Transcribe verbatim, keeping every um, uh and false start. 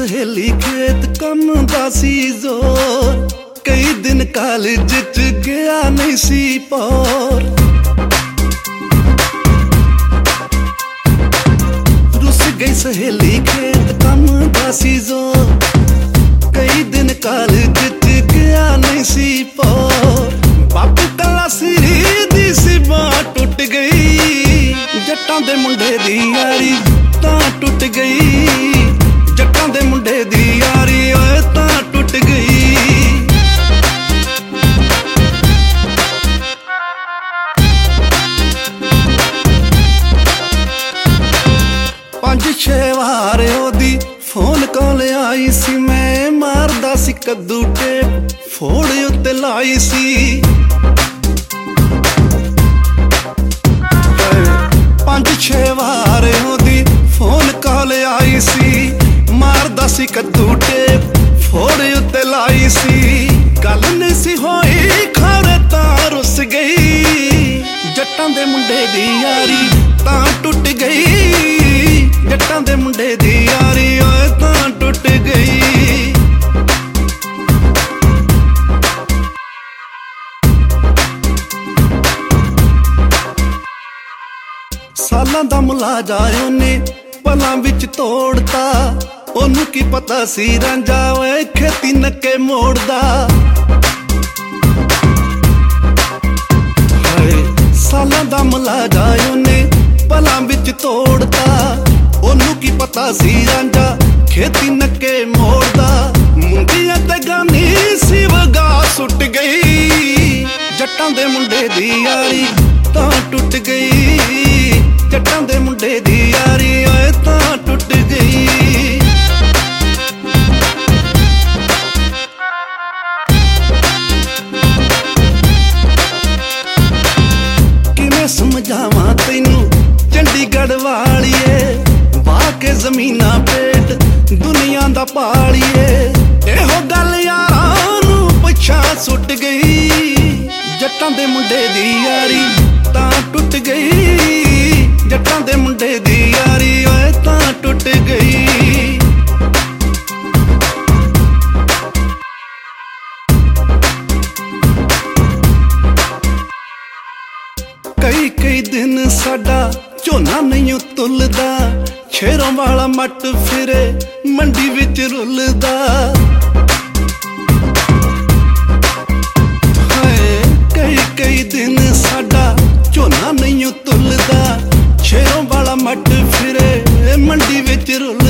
सहेली खेत कम दा सी जोर, कई दिन कॉलेज च गया नहीं सी पौर। रुस गई सहेली खेत कम दा सी जोर, कई दिन कॉलेज च गया नहीं सी पौर। बापू कला सिरी दी सी बांह टुट गई, जट्टां दे मुंडे दी यारी तां टुट गई, जट्टां दे मुंडे दी यारी ओए तां टुट गई। पंज छे वार ओदी फोन कॉल आई सी, मैं मारदा सी कद्दू टेप फोड़ उत्ते लाई सी। पंज छे वार ओदी फोन कॉल आई सी, मारदा सी कद्दू टेप फोड़ उत्ते लाई सी। गल नहीं सी होई खरे तां रुस गई, जट्टां दे मुंडे दी यारी तां टुट गई, जट्टां दे मुंडे दी यारी ओए तां टुट गई। सालां दा मुलाजा ओने पलां विच तोड़ता, ओनू की पता सी रांझा ओए खेती नक्के मोड़दा। हाय सालां दा मुलाजा ओने पलां विच तोड़ता, ओनू की पता सी रांझा खेती नक्के मोड़दा। मुंडियां ते गानी सी वगा सुट गई, जट्टां दे मुंडे दी यारी तां टुट गई, जट्टां दे मुंडे दी यारी ओए तां टुट गई। किवें समझावां तैनू चंडीगढ़ वालिए, वाह के जमीना पेट दुनिया दा पालिए। एहो गल यारां नू पिछां सुट गई, जट्टां दे मुंडे दी यारी तां टुट गई, जट्टां दे मुंडे दी यारी ओए तां टुट गई। कई कई दिन साडा झोना नहीं तुलदा, शेरों वाला मट फिरे मंडी विच रुलदा। हाय कई कई दिन साडा झोना नहीं तुलदा, शेरों वाला मट फिरे मंडी विच रुलदा।